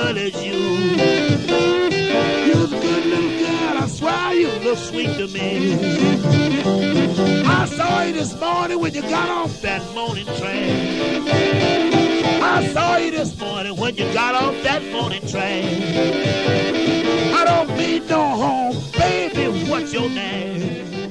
girl as you. You's a good little girl, I swear you look sweet to me. I saw you this morning when you got off that morning train. I saw you this morning when you got off that morning train. I don't mean no harm, baby, what's your name?